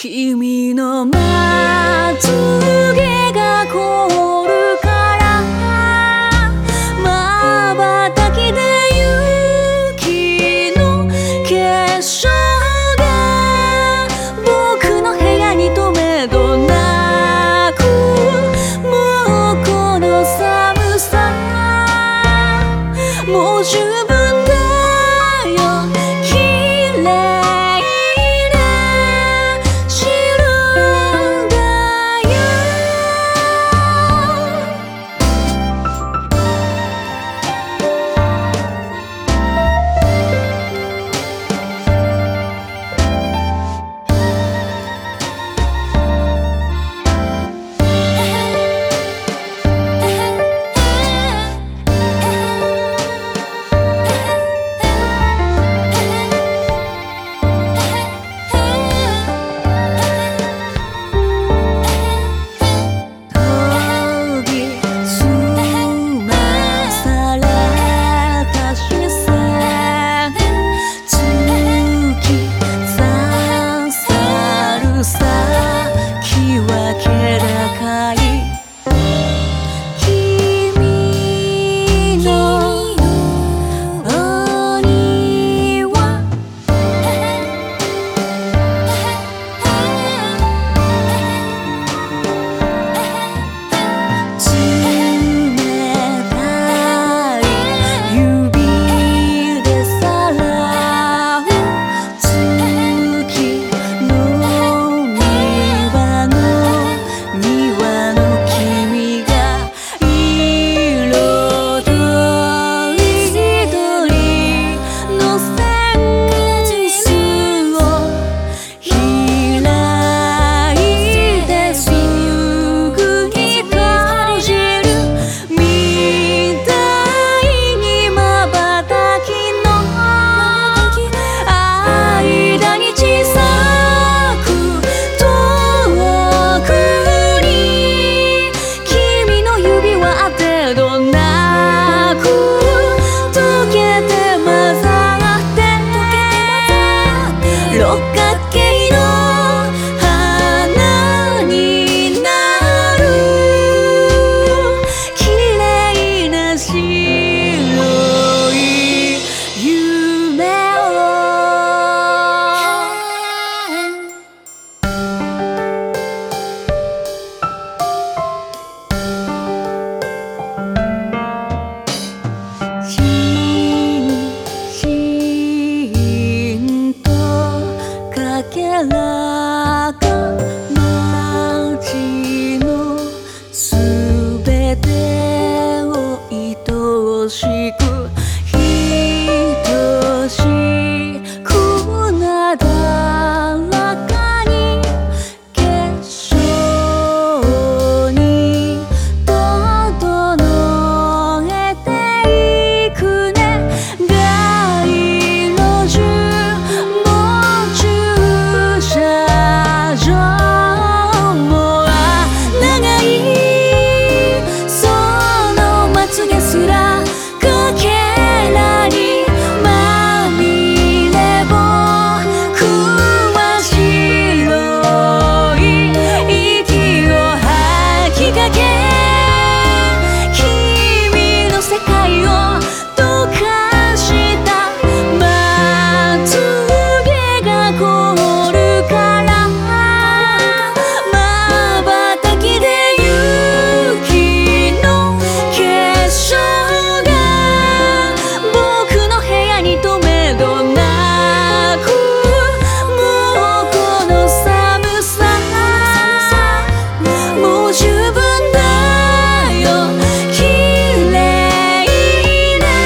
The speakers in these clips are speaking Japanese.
君のまつげが凍るから瞬きで雪の結晶が僕の部屋にとめどなくもうこの寒さもう十分だよ綺麗な白だよ六角形の花になる綺麗な白い夢をかけらが街のすべてを愛しく愛しくなだらかに結晶に整えていくね街路樹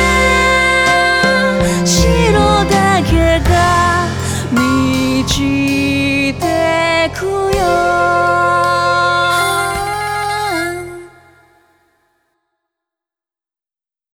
道